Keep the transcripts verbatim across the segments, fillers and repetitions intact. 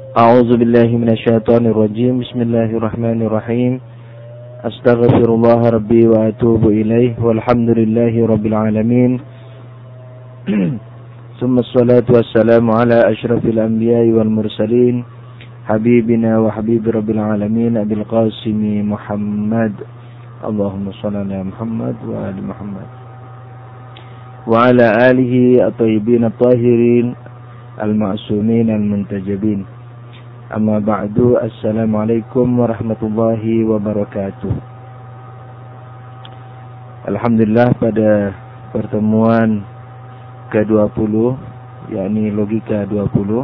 A'udzu billahi minasyaitonir rajim. Bismillahirrahmanirrahim. Astaghfirullah rabbi wa atubu ilaih. Walhamdulillahi rabbil alamin. Tsumma assalatu wassalamu ala asyrafil anbiya'i wal mursalin, habibina wa habib rabbil alamin, Abil Qasim Muhammad. Allahumma shalli ala Muhammad wa ali Muhammad wa ala alihi at-tayyibin at-tahirin al-ma'sumin al-muntajabin. Amma ba'du. Assalamualaikum warahmatullahi wabarakatuh. Alhamdulillah, pada pertemuan ke dua puluh, yakni logika dua puluh,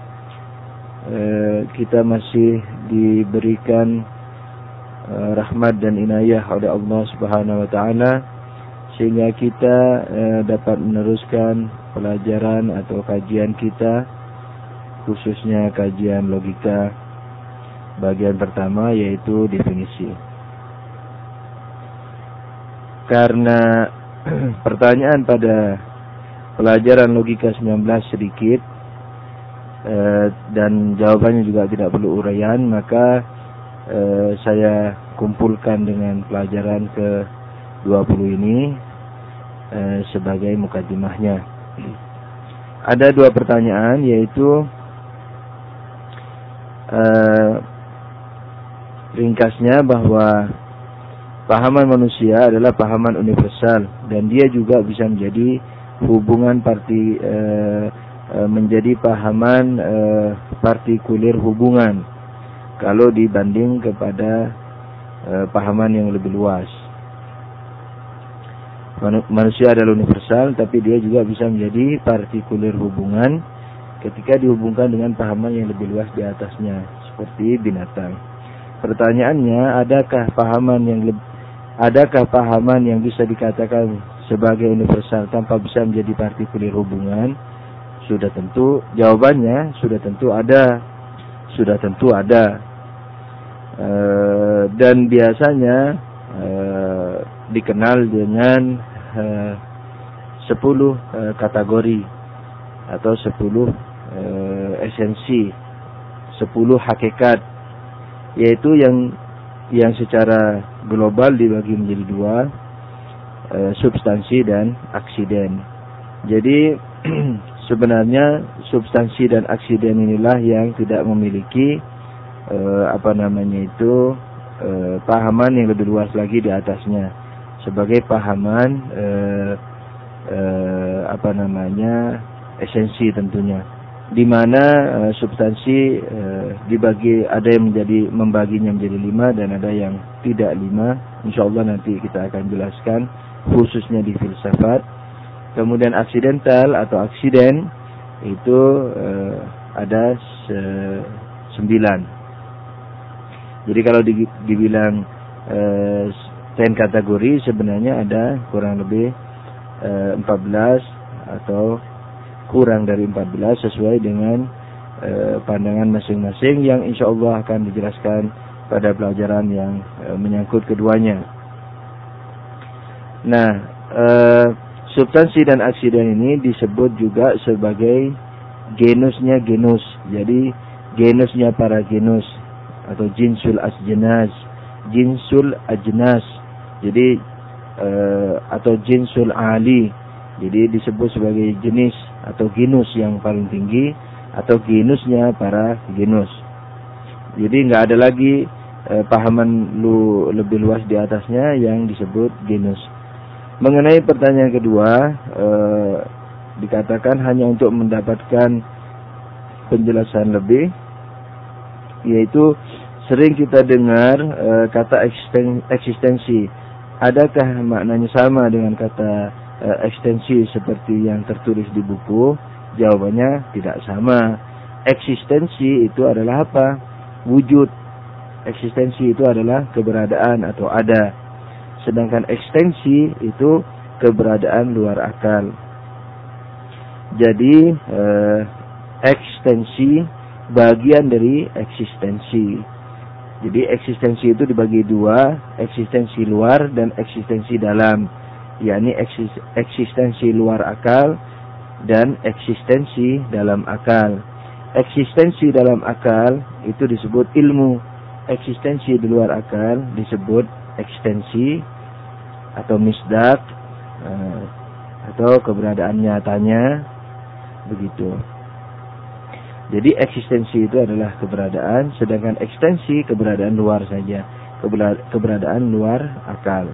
eh, kita masih diberikan eh, rahmat dan inayah oleh Allah Subhanahu wa taala sehingga kita eh, dapat meneruskan pelajaran atau kajian kita, khususnya kajian logika bagian pertama, yaitu definisi. Karena pertanyaan pada pelajaran logika sembilan belas sedikit eh, dan jawabannya juga tidak perlu uraian, maka eh, saya kumpulkan dengan pelajaran ke dua puluh ini eh, sebagai mukadimahnya. Ada dua pertanyaan, yaitu Uh, ringkasnya bahwa pahaman manusia adalah pahaman universal dan dia juga bisa menjadi hubungan parti uh, uh, menjadi pahaman uh, partikulir hubungan kalau dibanding kepada uh, pahaman yang lebih luas. Manusia adalah universal, tapi dia juga bisa menjadi partikulir hubungan ketika dihubungkan dengan pahaman yang lebih luas di atasnya, seperti binatang. Pertanyaannya, adakah pahaman yang lebih, adakah pahaman yang bisa dikatakan sebagai universal tanpa bisa menjadi partikulir hubungan? Sudah tentu, jawabannya sudah tentu ada, sudah tentu ada. E, dan biasanya e, dikenal dengan e, sepuluh e, kategori atau sepuluh Uh, esensi, sepuluh hakikat, yaitu yang yang secara global dibagi menjadi dua, uh, substansi dan aksiden. Jadi sebenarnya substansi dan aksiden inilah yang tidak memiliki uh, apa namanya itu uh, pahaman yang lebih luas lagi di atasnya sebagai pahaman uh, uh, apa namanya esensi tentunya, di mana uh, substansi uh, dibagi, ada yang menjadi membaginya menjadi lima dan ada yang tidak lima. Insyaallah nanti kita akan jelaskan khususnya di filsafat. Kemudian aksidental atau aksiden itu uh, ada se- sembilan. Jadi kalau di, dibilang uh, ten kategori, sebenarnya ada kurang lebih uh, empat belas atau kurang dari empat belas sesuai dengan e, pandangan masing-masing yang insya Allah akan dijelaskan pada pelajaran yang e, menyangkut keduanya. Nah, e, substansi dan aksiden ini disebut juga sebagai genusnya genus. Jadi genusnya para genus atau jinsul asjenas, jinsul ajnas. Jadi e, atau jinsul ali. Jadi disebut sebagai jenis atau genus yang paling tinggi atau genusnya para genus. Jadi nggak ada lagi eh, pahaman lu lebih luas di atasnya yang disebut genus. Mengenai pertanyaan kedua, eh, dikatakan hanya untuk mendapatkan penjelasan lebih, yaitu sering kita dengar eh, kata eksistensi. Adakah maknanya sama dengan kata ekstensi seperti yang tertulis di buku? Jawabannya tidak sama. Eksistensi itu adalah apa? Wujud. Eksistensi itu adalah keberadaan atau ada. Sedangkan ekstensi itu keberadaan luar akal. Jadi eh, ekstensi bagian dari eksistensi. Jadi eksistensi itu dibagi dua, eksistensi luar dan eksistensi dalam. Yakni eksistensi luar akal dan eksistensi dalam akal. eksistensi dalam akal itu disebut ilmu, eksistensi di luar akal disebut ekstensi atau misdak, uh, atau keberadaan nyatanya, begitu. Jadi eksistensi itu adalah keberadaan, sedangkan ekstensi keberadaan luar saja, keberadaan luar akal.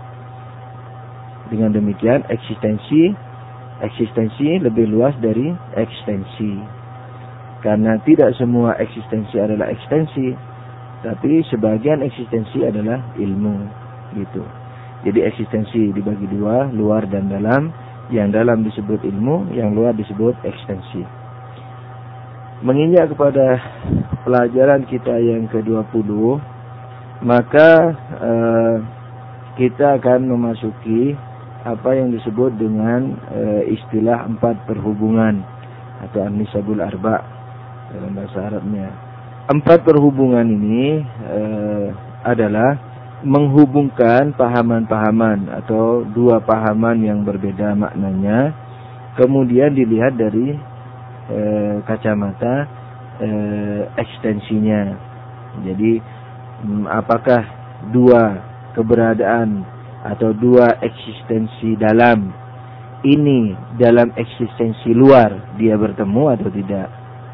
Dengan demikian eksistensi eksistensi lebih luas dari ekstensi. Karena tidak semua eksistensi adalah ekstensi, tapi sebagian eksistensi adalah ilmu, gitu. Jadi eksistensi dibagi dua, luar dan dalam. Yang dalam disebut ilmu, yang luar disebut ekstensi. Menginjak kepada pelajaran kita yang ke dua puluh, maka eh, kita akan memasuki apa yang disebut dengan eh, istilah empat perhubungan atau an-nisabul arba dalam bahasa Arabnya. Empat perhubungan ini eh, adalah menghubungkan pahaman-pahaman atau dua pahaman yang berbeda maknanya, kemudian dilihat dari E, kacamata e, ekstensinya. Jadi m, apakah dua keberadaan atau dua eksistensi dalam ini dalam eksistensi luar dia bertemu atau tidak.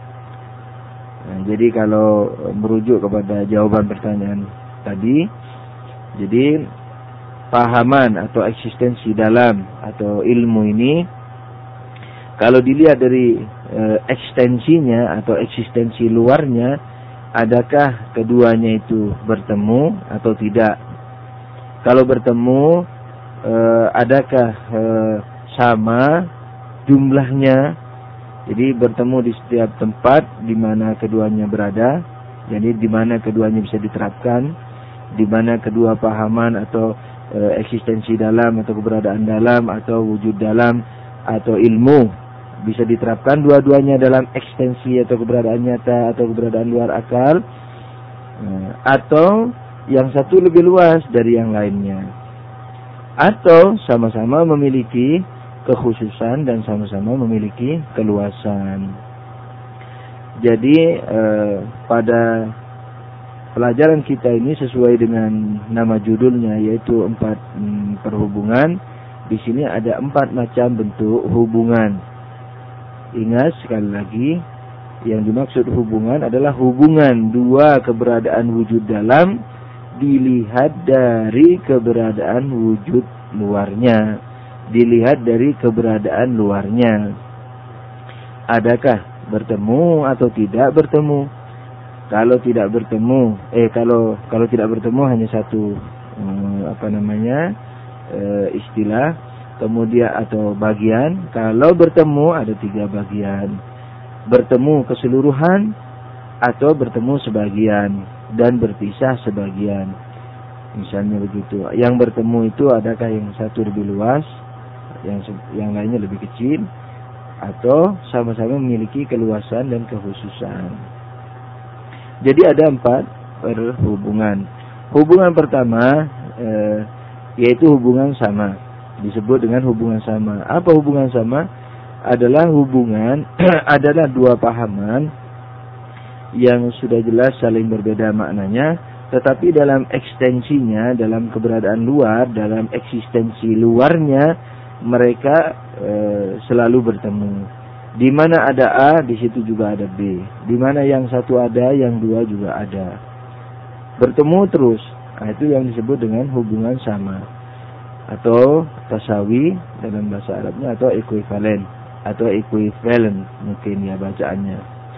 Nah, jadi kalau merujuk kepada jawaban pertanyaan tadi, jadi pahaman atau eksistensi dalam atau ilmu ini kalau dilihat dari e, ekstensinya atau eksistensi luarnya, adakah keduanya itu bertemu atau tidak? Kalau bertemu, e, adakah e, sama jumlahnya? Jadi bertemu di setiap tempat di mana keduanya berada. Jadi di mana keduanya bisa diterapkan, di mana kedua pahaman atau e, eksistensi dalam atau keberadaan dalam atau wujud dalam atau ilmu bisa diterapkan dua-duanya dalam ekstensi atau keberadaan nyata atau keberadaan luar akal, atau yang satu lebih luas dari yang lainnya, atau sama-sama memiliki kekhususan dan sama-sama memiliki keluasan. Jadi eh, pada pelajaran kita ini sesuai dengan nama judulnya, yaitu empat hmm, perhubungan. Di sini ada empat macam bentuk hubungan. Ingat sekali lagi, yang dimaksud hubungan adalah hubungan dua keberadaan wujud dalam dilihat dari keberadaan wujud luarnya. Dilihat dari keberadaan luarnya. Adakah bertemu atau tidak bertemu? Kalau tidak bertemu, eh kalau kalau tidak bertemu hanya satu eh, apa namanya eh, istilah. Kemudian atau bagian. Kalau bertemu ada tiga bagian. Bertemu keseluruhan atau bertemu sebagian dan berpisah sebagian. Misalnya begitu. Yang bertemu itu adakah yang satu lebih luas, yang yang lainnya lebih kecil, atau sama-sama memiliki keluasan dan kekhususan. Jadi ada empat perhubungan. Hubungan pertama eh, yaitu hubungan sama. Disebut dengan hubungan sama. Apa hubungan sama? Adalah hubungan adalah dua pahaman yang sudah jelas saling berbeda maknanya, tetapi dalam ekstensinya, dalam keberadaan luar, dalam eksistensi luarnya, mereka e, selalu bertemu. Di mana ada A, di situ juga ada B. Di mana yang satu ada, yang dua juga ada. Bertemu terus. Nah, itu yang disebut dengan hubungan sama. Atau tasawi dalam bahasa Arabnya, atau equivalent atau equivalent mungkin ya bacaannya,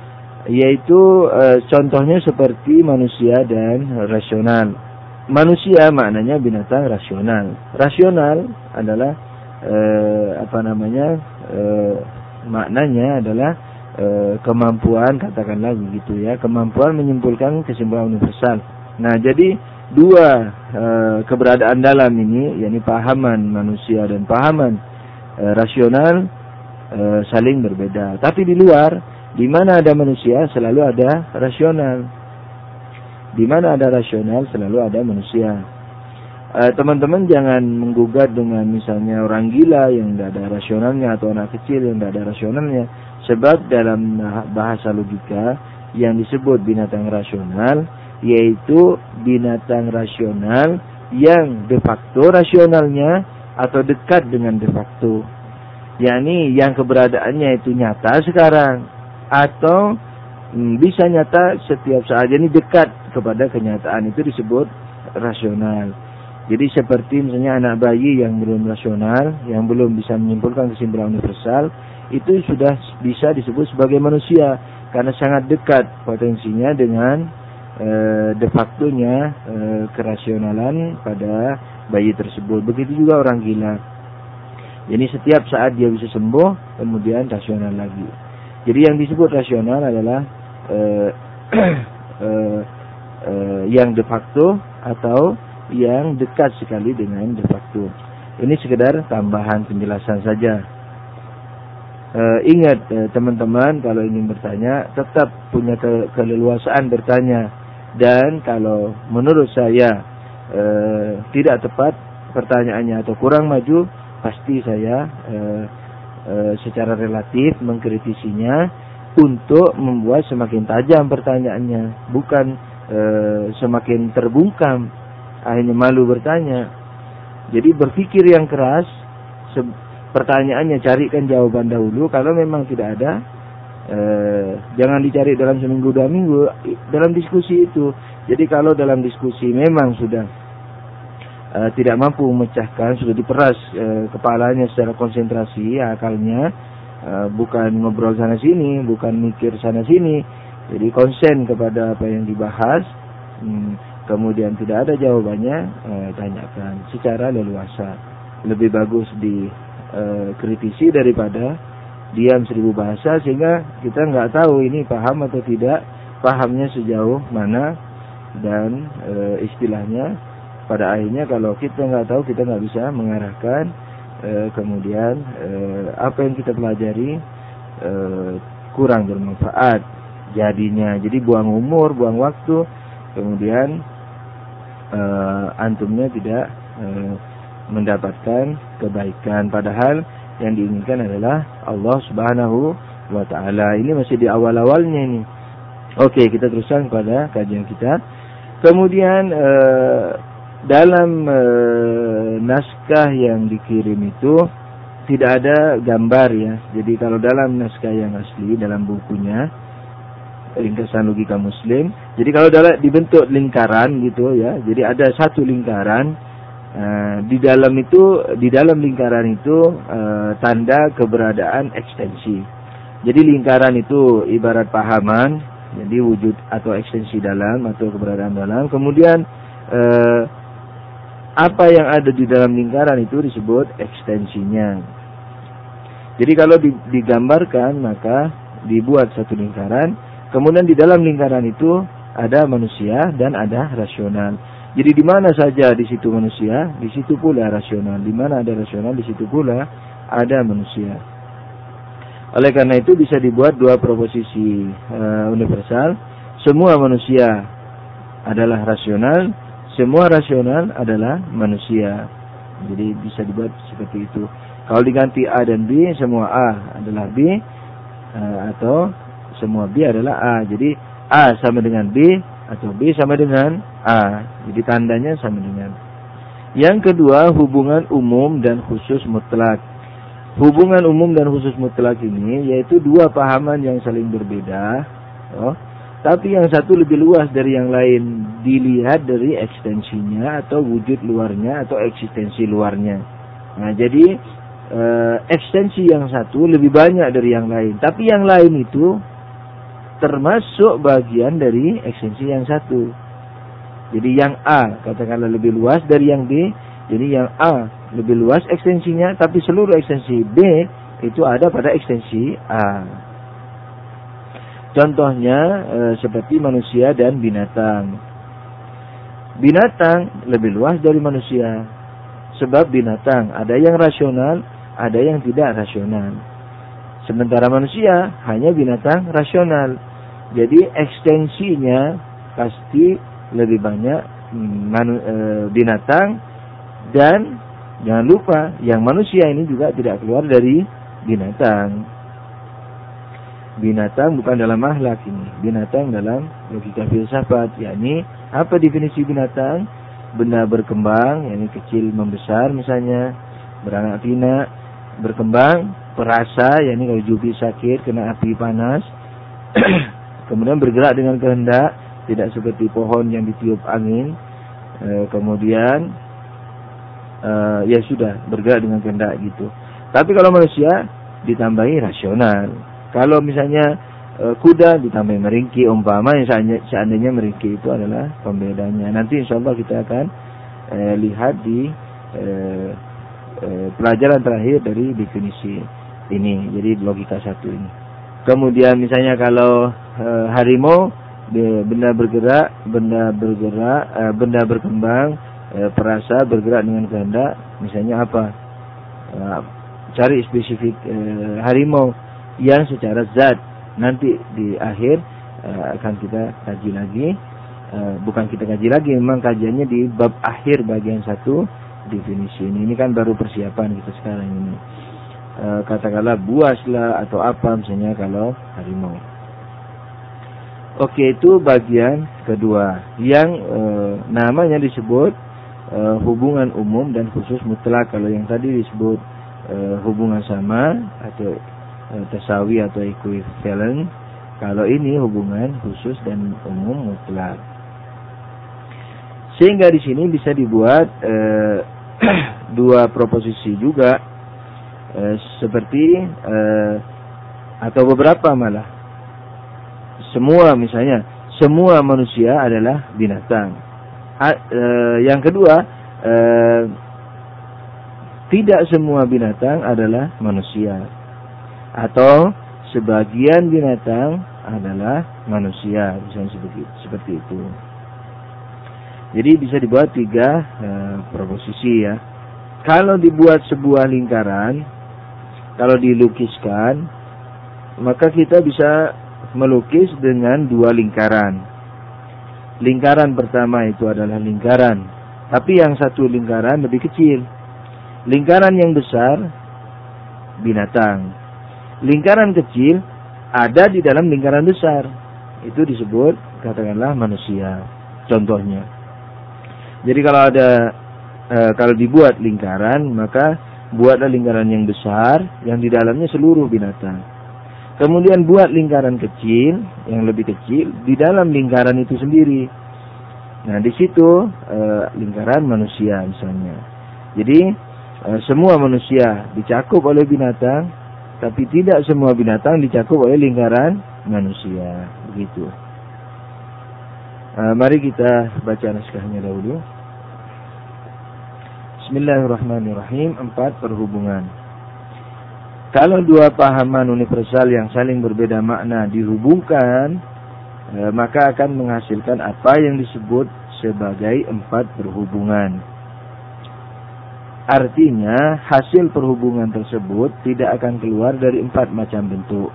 yaitu e, contohnya seperti manusia dan rasional. Manusia maknanya binatang rasional. Rasional adalah e, apa namanya e, maknanya adalah e, kemampuan, katakanlah begitu ya, kemampuan menyimpulkan kesimpulan universal. Nah, jadi dua e, keberadaan dalam ini, yakni pahaman manusia dan pahaman e, rasional, e, saling berbeda. Tapi di luar, di mana ada manusia selalu ada rasional. Di mana ada rasional selalu ada manusia. E, teman-teman jangan menggugat dengan misalnya orang gila yang tidak ada rasionalnya, atau anak kecil yang tidak ada rasionalnya. Sebab dalam bahasa logika yang disebut binatang rasional yaitu binatang rasional yang de facto rasionalnya atau dekat dengan de facto, yakni yang keberadaannya itu nyata sekarang atau hmm, bisa nyata setiap saat, jadi dekat kepada kenyataan, itu disebut rasional. Jadi seperti misalnya anak bayi yang belum rasional, yang belum bisa menyimpulkan kesimpulan universal, itu sudah bisa disebut sebagai manusia karena sangat dekat potensinya dengan e, de factonya e, kerasionalan pada bayi tersebut. Begitu juga orang gila. Jadi setiap saat dia bisa sembuh, kemudian rasional lagi. Jadi yang disebut rasional adalah e, e, e, yang de facto atau yang dekat sekali dengan de facto. Ini sekedar tambahan penjelasan saja. Uh, ingat uh, teman-teman, kalau ingin bertanya tetap punya ke keleluasaan bertanya, dan kalau menurut saya uh, tidak tepat pertanyaannya atau kurang maju, pasti saya uh, uh, secara relatif mengkritisinya untuk membuat semakin tajam pertanyaannya, bukan uh, semakin terbungkam akhirnya malu bertanya. Jadi berpikir yang keras, pertanyaannya carikan jawaban dahulu. Kalau memang tidak ada, eh, jangan dicari dalam seminggu dua minggu dalam diskusi itu. Jadi kalau dalam diskusi memang sudah eh, tidak mampu memecahkan, sudah diperas eh, kepalanya secara konsentrasi, akalnya eh, bukan ngobrol sana sini, bukan mikir sana sini, jadi konsen kepada apa yang dibahas. Hmm, kemudian tidak ada jawabannya, eh, tanyakan secara leluasa. Lebih bagus di Uh, kritisi daripada diam seribu bahasa, sehingga kita nggak tahu ini paham atau tidak, pahamnya sejauh mana, dan uh, istilahnya pada akhirnya kalau kita nggak tahu, kita nggak bisa mengarahkan uh, kemudian uh, apa yang kita pelajari uh, kurang bermanfaat jadinya. Jadi buang umur, buang waktu, kemudian uh, antumnya tidak uh, mendapatkan kebaikan, padahal yang diinginkan adalah Allah Subhanahu wa taala. Ini masih di awal-awalnya ini. Oke, kita teruskan pada kajian kita. Kemudian eh, dalam eh, naskah yang dikirim itu tidak ada gambar ya. Jadi kalau dalam naskah yang asli, dalam bukunya Ringkasan Logika Muslim, jadi kalau dalam dibentuk lingkaran gitu ya. Jadi ada satu lingkaran. Uh, di dalam itu, di dalam lingkaran itu uh, tanda keberadaan ekstensi. Jadi lingkaran itu ibarat pahaman, jadi wujud atau ekstensi dalam atau keberadaan dalam. Kemudian uh, apa yang ada di dalam lingkaran itu disebut ekstensinya. Jadi kalau digambarkan, maka dibuat satu lingkaran. Kemudian di dalam lingkaran itu ada manusia dan ada rasional. Jadi di mana saja di situ manusia, di situ pula rasional. Di mana ada rasional, di situ pula ada manusia. Oleh karena itu bisa dibuat dua proposisi uh, universal. Semua manusia adalah rasional, semua rasional adalah manusia. Jadi bisa dibuat seperti itu. Kalau diganti A dan B, semua A adalah B, uh, atau semua B adalah A. Jadi A sama dengan B, atau B sama dengan A. Jadi tandanya sama dengan. Yang kedua, hubungan umum dan khusus mutlak. Hubungan umum dan khusus mutlak ini yaitu dua pahaman yang saling berbeda, oh, tapi yang satu lebih luas dari yang lain dilihat dari ekstensinya atau wujud luarnya atau eksistensi luarnya. Nah, jadi e, ekstensi yang satu lebih banyak dari yang lain, tapi yang lain itu termasuk bagian dari ekstensi yang satu. Jadi yang A katakanlah lebih luas dari yang B. Jadi yang A lebih luas ekstensinya, tapi seluruh ekstensi B itu ada pada ekstensi A. Contohnya e, seperti manusia dan binatang. Binatang lebih luas dari manusia. Sebab binatang ada yang rasional, ada yang tidak rasional. Sementara manusia hanya binatang rasional. Jadi ekstensinya pasti lebih banyak manu, e, binatang, dan jangan lupa yang manusia ini juga tidak keluar dari binatang. binatang bukan dalam akhlak ini, binatang dalam logika filsafat. Yakni apa definisi binatang? Benda berkembang, yakni kecil membesar misalnya, beranak pinak, berkembang, perasa, yakni kalau jubi sakit kena api panas, kemudian bergerak dengan kehendak, tidak seperti pohon yang ditiup angin, e, kemudian e, ya sudah bergerak dengan kehendak gitu. Tapi kalau manusia ditambahi rasional. Kalau misalnya e, kuda ditambahi meringki, umpama yang seandainya, seandainya meringki itu adalah pembedanya. Nanti insya Allah kita akan e, lihat di e, e, pelajaran terakhir dari definisi ini. Jadi logika satu ini. Kemudian misalnya kalau e, harimau, benda bergerak, benda bergerak, e, benda berkembang, e, perasa, bergerak dengan kehendak. Misalnya apa? E, cari spesifik e, harimau yang secara zat. Nanti di akhir uh, akan kita kaji lagi, uh, bukan kita kaji lagi, memang kajiannya di bab akhir bagian satu definisi ini. Ini kan baru persiapan kita sekarang ini. Uh, katakanlah buas lah atau apa misalnya kalau harimau. Oke, itu bagian kedua yang uh, namanya disebut uh, hubungan umum dan khusus mutlak. Kalau yang tadi disebut uh, hubungan sama atau tasawi atau equivalent. Kalau ini hubungan khusus dan umum mutlak. Sehingga di sini bisa dibuat eh, dua proposisi juga eh, seperti eh, atau beberapa malah. Semua misalnya, semua manusia adalah binatang. A, eh, yang kedua, eh, tidak semua binatang adalah manusia. Atau sebagian binatang adalah manusia, misalnya seperti, seperti itu. Jadi bisa dibuat tiga uh, proposisi ya. Kalau dibuat sebuah lingkaran, kalau dilukiskan, maka kita bisa melukis dengan dua lingkaran. Lingkaran pertama itu adalah lingkaran, tapi yang satu lingkaran lebih kecil. Lingkaran yang besar binatang. Lingkaran kecil ada di dalam lingkaran besar. Itu disebut katakanlah manusia. Contohnya. Jadi kalau ada e, kalau dibuat lingkaran, maka buatlah lingkaran yang besar yang di dalamnya seluruh binatang. Kemudian buat lingkaran kecil yang lebih kecil di dalam lingkaran itu sendiri. Nah, di situ e, lingkaran manusia misalnya. Jadi e, semua manusia dicakup oleh binatang, tapi tidak semua binatang dicakup oleh lingkaran manusia. Begitu. Uh, mari kita baca naskahnya dahulu. Bismillahirrahmanirrahim. Empat, perhubungan. Kalau dua pahaman universal yang saling berbeda makna dihubungkan, uh, maka akan menghasilkan apa yang disebut sebagai empat perhubungan. Artinya, hasil perhubungan tersebut tidak akan keluar dari empat macam bentuk.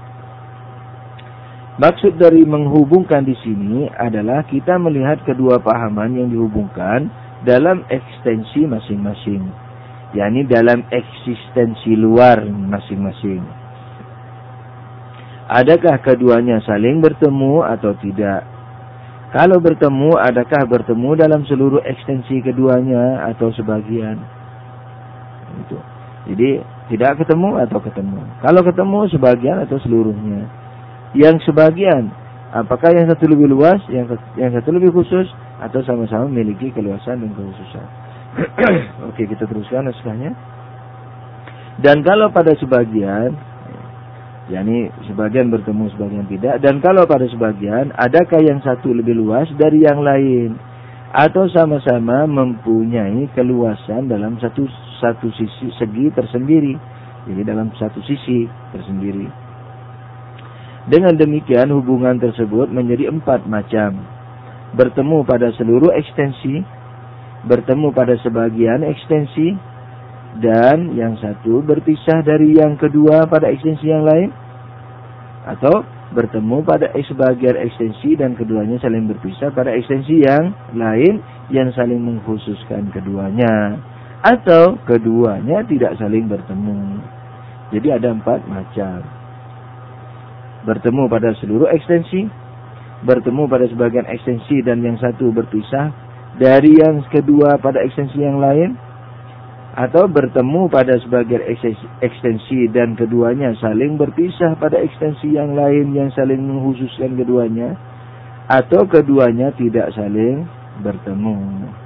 Maksud dari menghubungkan di sini adalah kita melihat kedua pahaman yang dihubungkan dalam ekstensi masing-masing, yakni dalam eksistensi luar masing-masing. Adakah keduanya saling bertemu atau tidak? Kalau bertemu, adakah bertemu dalam seluruh ekstensi keduanya atau sebagian? Itu. Jadi tidak ketemu atau ketemu. Kalau ketemu, sebagian atau seluruhnya. Yang sebagian, apakah yang satu lebih luas, yang yang satu lebih khusus, atau sama-sama memiliki keluasan dan kekhususan? Oke, kita teruskan naskahnya. Dan kalau pada sebagian, yakni sebagian bertemu, sebagian tidak. Dan kalau pada sebagian, adakah yang satu lebih luas dari yang lain? Atau sama-sama mempunyai keluasan dalam satu satu sisi segi tersendiri. Jadi dalam satu sisi tersendiri. Dengan demikian hubungan tersebut menjadi empat macam. Bertemu pada seluruh ekstensi, bertemu pada sebagian ekstensi, dan yang satu berpisah dari yang kedua pada ekstensi yang lain, atau bertemu pada sebagian ekstensi dan keduanya saling berpisah pada ekstensi yang lain yang saling mengkhususkan keduanya, atau keduanya tidak saling bertemu. Jadi ada empat macam. bertemu pada seluruh ekstensi, bertemu pada sebagian ekstensi dan yang satu berpisah dari yang kedua pada ekstensi yang lain, atau bertemu pada sebagian ekstensi dan keduanya saling berpisah pada ekstensi yang lain yang saling menghususkan keduanya, atau keduanya tidak saling bertemu.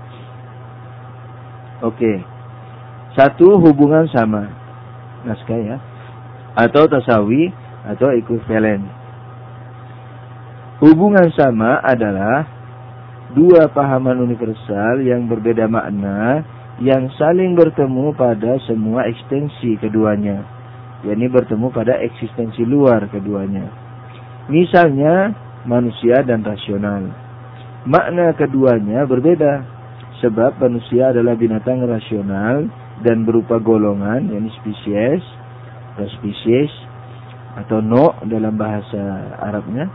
Oke. Satu, hubungan sama. Naskah ya. Atau tasawi atau ekuivalen. Hubungan sama adalah dua pahaman universal yang berbeda makna yang saling bertemu pada semua ekstensi keduanya, yakni bertemu pada eksistensi luar keduanya. Misalnya manusia dan rasional. Makna keduanya berbeda, sebab manusia adalah binatang rasional dan berupa golongan, yakni spesies atau spesies atau no dalam bahasa Arabnya.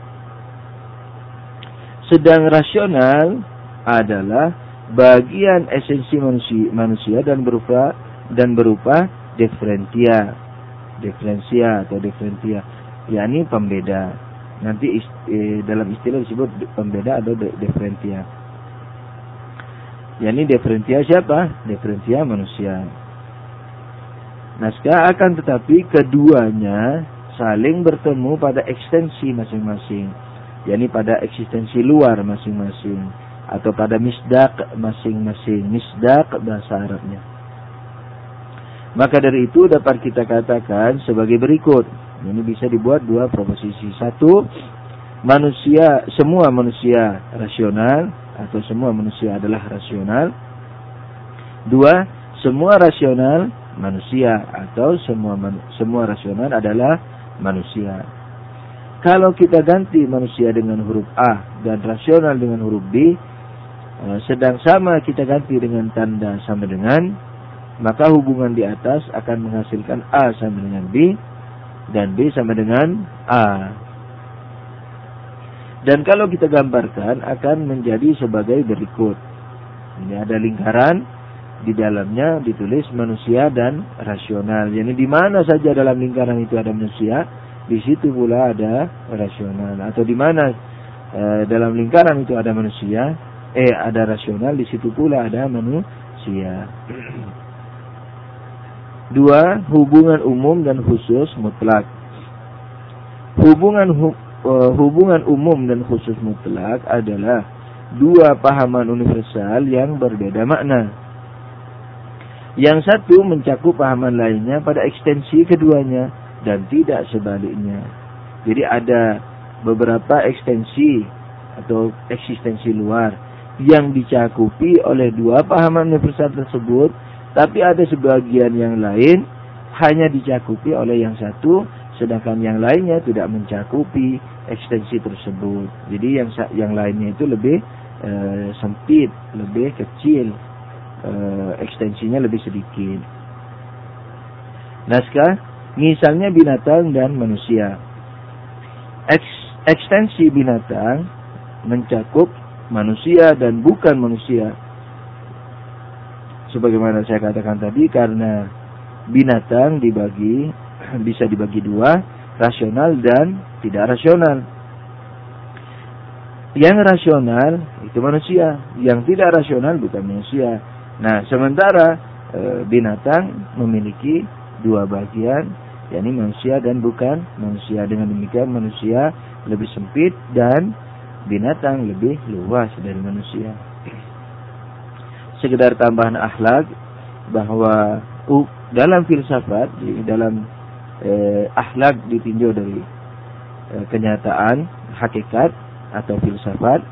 Sedang rasional adalah bagian esensi manusia, manusia dan berupa dan berupa diferentia, diferensia atau diferentia, yakni pembeda. Nanti ist, eh, dalam istilah disebut pembeda atau diferentia. Yakni diferentia siapa? Diferentia manusia. Naskah akan tetapi keduanya saling bertemu pada ekstensi masing-masing, yakni pada eksistensi luar masing-masing, atau pada misdak masing-masing. Misdak bahasa Arabnya. Maka dari itu dapat kita katakan sebagai berikut. Ini bisa dibuat dua proposisi. Satu, manusia, semua manusia rasional atau semua manusia adalah rasional. Dua, semua rasional manusia atau semua semua rasional adalah manusia. Kalau kita ganti manusia dengan huruf A dan rasional dengan huruf B, sedang sama kita ganti dengan tanda sama dengan, maka hubungan di atas akan menghasilkan A sama dengan B dan B sama dengan A. Dan kalau kita gambarkan akan menjadi sebagai berikut. Ini ada lingkaran, di dalamnya ditulis manusia dan rasional. Jadi di mana saja dalam lingkaran itu ada manusia, di situ pula ada rasional. Atau di mana e, dalam lingkaran itu ada manusia, eh ada rasional, di situ pula ada manusia. Dua, hubungan umum dan khusus mutlak. Hubungan hu, uh, hubungan umum dan khusus mutlak adalah dua pahaman universal yang berbeda makna. Yang satu mencakup pahaman lainnya pada ekstensi keduanya dan tidak sebaliknya. Jadi ada beberapa ekstensi atau eksistensi luar yang dicakupi oleh dua pahaman universal tersebut, tapi ada sebagian yang lain hanya dicakupi oleh yang satu, sedangkan yang lainnya tidak mencakupi ekstensi tersebut. Jadi yang yang lainnya itu lebih e, sempit, lebih kecil, e, ekstensinya lebih sedikit. Naskah, misalnya binatang dan manusia. Eks, ekstensi binatang mencakup manusia dan bukan manusia. Sebagaimana saya katakan tadi, karena binatang dibagi bisa dibagi dua, rasional dan tidak rasional. Yang rasional itu manusia, yang tidak rasional bukan manusia. Nah, sementara e, binatang memiliki dua bagian, yakni manusia dan bukan manusia. Dengan demikian manusia lebih sempit dan binatang lebih luas dari manusia. Sekedar tambahan akhlak bahwa uh, dalam filsafat, dalam eh, akhlak ditinjau dari eh, kenyataan, hakikat atau filsafat,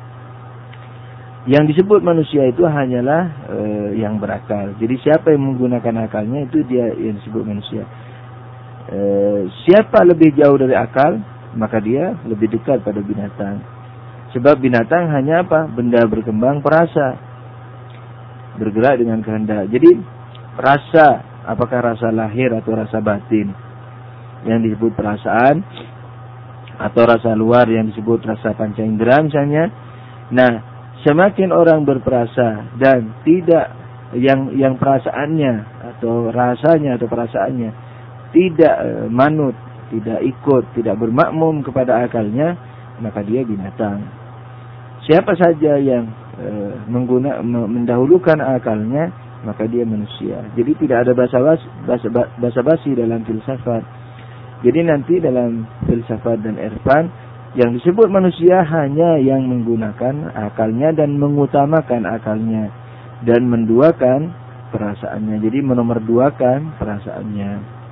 yang disebut manusia itu hanyalah eh, yang berakal. Jadi siapa yang menggunakan akalnya itu dia yang disebut manusia. Eh, siapa lebih jauh dari akal, maka dia lebih dekat pada binatang. Sebab binatang hanya apa? Benda berkembang perasa, bergerak dengan kehendak. Jadi rasa, apakah rasa lahir atau rasa batin yang disebut perasaan, atau rasa luar yang disebut rasa panca indera misalnya. Nah, semakin orang berperasa dan tidak yang yang perasaannya atau rasanya atau perasaannya tidak e, manut tidak ikut, tidak bermakmum kepada akalnya, maka dia binatang. Siapa saja yang e, mengguna, mendahulukan akalnya, maka dia manusia. Jadi tidak ada basa-basi basa, basa-basi dalam filsafat. Jadi nanti dalam filsafat dan irfan, yang disebut manusia hanya yang menggunakan akalnya dan mengutamakan akalnya dan menduakan perasaannya. Jadi menomorduakan perasaannya.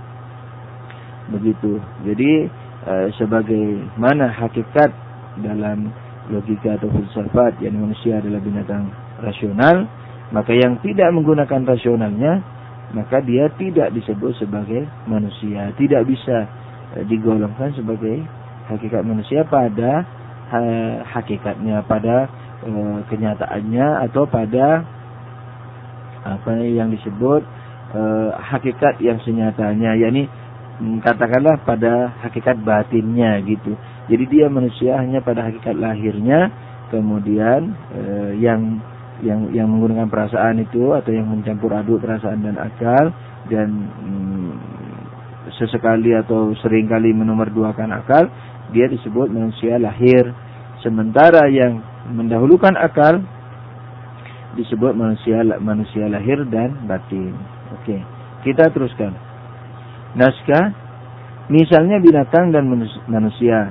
Begitu. Jadi e, sebagaimana hakikat dalam logika atau filsafat yang manusia adalah binatang rasional, maka yang tidak menggunakan rasionalnya, maka dia tidak disebut sebagai manusia. Tidak bisa e, digolongkan sebagai hakikat manusia pada ha, hakikatnya, pada e, kenyataannya, atau pada apa yang disebut e, hakikat yang senyatanya, yakni katakanlah pada hakikat batinnya gitu. Jadi dia manusia hanya pada hakikat lahirnya, kemudian e, yang yang yang menggunakan perasaan itu, atau yang mencampur aduk perasaan dan akal, dan mm, sesekali atau seringkali menomorduakan akal, dia disebut manusia lahir. Sementara yang mendahulukan akal disebut manusia manusia lahir dan batin. Oke, kita teruskan. Naskah, misalnya binatang dan manusia.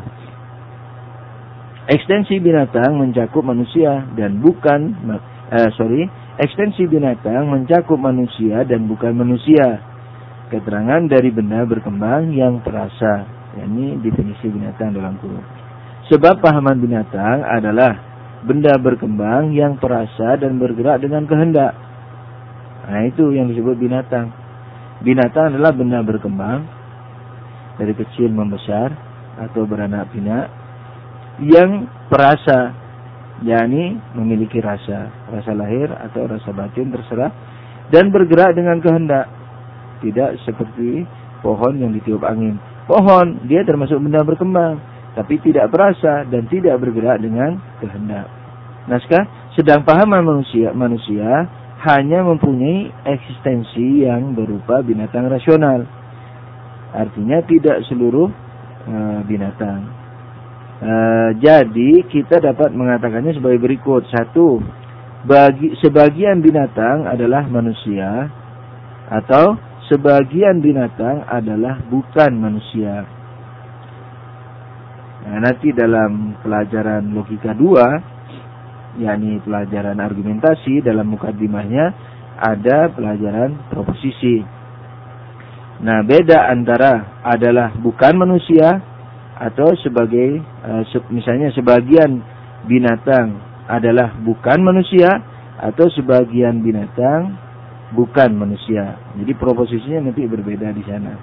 Ekstensi binatang mencakup manusia dan bukan eh, sorry, ekstensi binatang mencakup manusia dan bukan manusia. Keterangan dari benda berkembang yang terasa. Ini definisi binatang dalam kurung. Sebab pahaman binatang adalah benda berkembang yang perasa dan bergerak dengan kehendak. Nah, itu yang disebut binatang. Binatang adalah benda berkembang dari kecil membesar atau beranak pinak yang perasa, yakni memiliki rasa, rasa lahir atau rasa batin terserah, dan bergerak dengan kehendak. Tidak seperti pohon yang ditiup angin. Pohon dia termasuk benda berkembang, tapi tidak perasa dan tidak bergerak dengan kehendak. Naskah, sedang pahaman manusia manusia hanya mempunyai eksistensi yang berupa binatang rasional. Artinya tidak seluruh e, binatang. E, jadi kita dapat mengatakannya sebagai berikut. Satu, bagi sebagian binatang adalah manusia, atau sebagian binatang adalah bukan manusia. Nah, nanti dalam pelajaran logika dua, yakni pelajaran argumentasi, dalam mukaddimahnya ada pelajaran proposisi. Nah, beda antara adalah bukan manusia atau sebagai uh, se misalnya sebagian binatang adalah bukan manusia, atau sebagian binatang bukan manusia. Jadi proposisinya nanti berbeda di sana.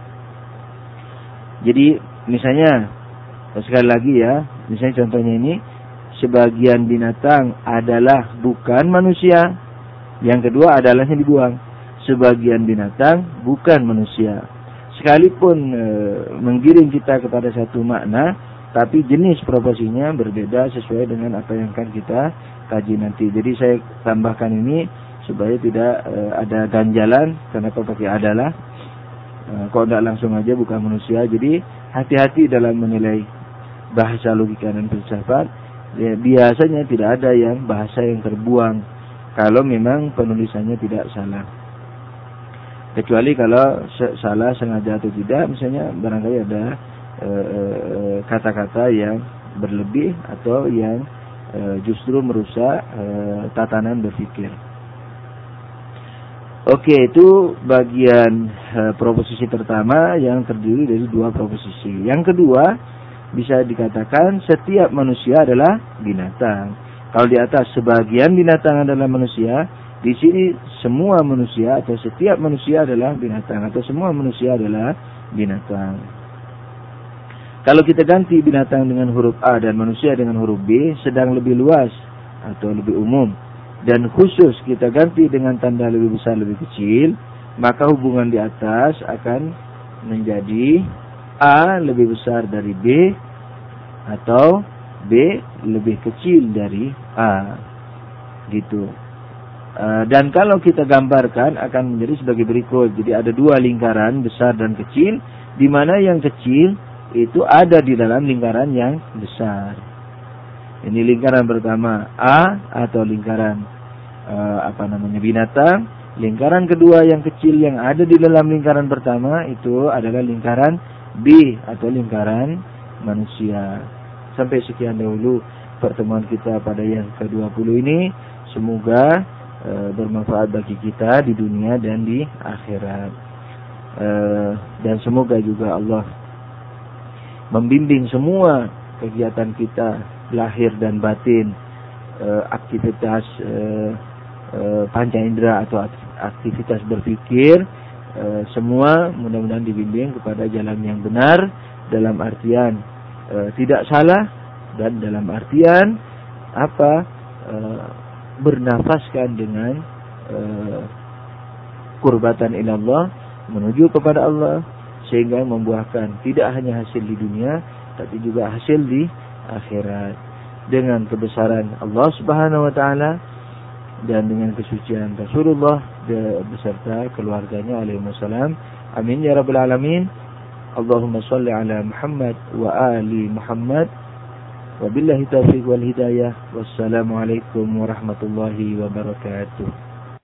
Jadi misalnya sekali lagi ya, misalnya contohnya ini, sebagian binatang adalah bukan manusia. Yang kedua adalahnya dibuang. Sebagian binatang bukan manusia. Sekalipun e, menggiring kita kepada satu makna, tapi jenis proposinya berbeda sesuai dengan apa yang akan kita kaji nanti. Jadi saya tambahkan ini supaya tidak e, ada ganjalan. Kenapa pakai adalah? E, kok tidak langsung aja bukan manusia. Jadi hati-hati dalam menilai bahasa logika dan filsafat. Ya, biasanya tidak ada yang bahasa yang terbuang kalau memang penulisannya tidak salah. Kecuali kalau salah sengaja atau tidak, misalnya barangkali ada kata-kata e, e, yang berlebih atau yang e, justru merusak e, tatanan berpikir. Oke, itu bagian e, proposisi pertama yang terdiri dari dua proposisi. Yang kedua, bisa dikatakan setiap manusia adalah binatang. Kalau di atas sebagian binatang adalah manusia, di sini semua manusia atau setiap manusia adalah binatang, atau semua manusia adalah binatang. Kalau kita ganti binatang dengan huruf A dan manusia dengan huruf B, sedang lebih luas atau lebih umum, dan khusus kita ganti dengan tanda lebih besar lebih kecil, maka hubungan di atas akan menjadi A lebih besar dari B, atau B lebih kecil dari A. Gitu. Uh, dan kalau kita gambarkan akan menjadi sebagai berikut. Jadi ada dua lingkaran, besar dan kecil, di mana yang kecil itu ada di dalam lingkaran yang besar. Ini lingkaran pertama A atau lingkaran uh, apa namanya binatang. Lingkaran kedua yang kecil yang ada di dalam lingkaran pertama itu adalah lingkaran B atau lingkaran manusia. Sampai sekian dahulu pertemuan kita pada yang ke dua puluh ini. Semoga bermanfaat bagi kita di dunia dan di akhirat. Dan semoga juga Allah membimbing semua kegiatan kita lahir dan batin, aktivitas panca indera atau aktivitas berpikir, semua mudah-mudahan dibimbing kepada jalan yang benar, dalam artian tidak salah, dan dalam artian apa? Bernafaskan dengan uh, kurbatan ilallah, menuju kepada Allah, sehingga membuahkan tidak hanya hasil di dunia tapi juga hasil di akhirat, dengan kebesaran Allah Subhanahu wa taala dan dengan kesucian Rasulullah beserta keluarganya alaihi wassalam. Amin ya rabbal alamin. Allahumma shalli ala Muhammad wa ali Muhammad. Wabillahi taufiq wal hidayah. Wassalamualaikum warahmatullahi wabarakatuh.